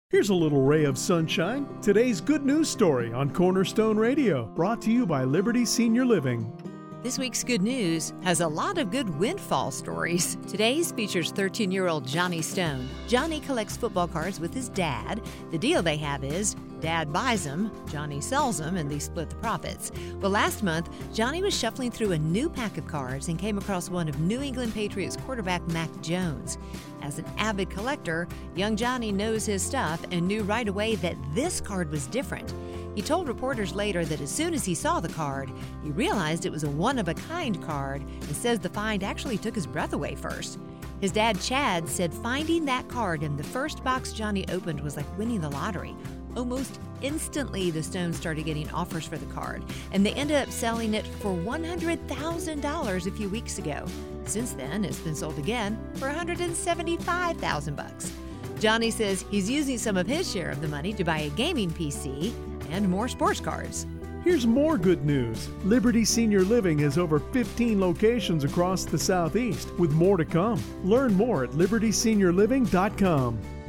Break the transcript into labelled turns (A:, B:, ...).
A: Here's a little ray of sunshine. Today's good news story on Cornerstone Radio, brought to you by Liberty Senior Living.
B: This week's good news has a lot of good windfall stories. Today's features 13-year-old Johnny Stone. Johnny collects football cards with his dad. The deal they have is Dad buys them, Johnny sells them, and they split the profits. Well, last month, Johnny was shuffling through a new pack of cards and came across one of New England Patriots quarterback Mac Jones. As an avid collector, young Johnny knows his stuff and knew right away that this card was different. He told reporters later that as soon as he saw the card, he realized it was a one-of-a-kind card and says the find actually took his breath away first. His dad, Chad, said finding that card in the first box Johnny opened was like winning the lottery. Almost instantly, the Stones started getting offers for the card, and they ended up selling it for $100,000 a few weeks ago. Since then, it's been sold again for $175,000. Johnny says he's using some of his share of the money to buy a gaming PC and more sports cards.
A: Here's more good news. Liberty Senior Living has over 15 locations across the Southeast, with more to come. Learn more at libertyseniorliving.com.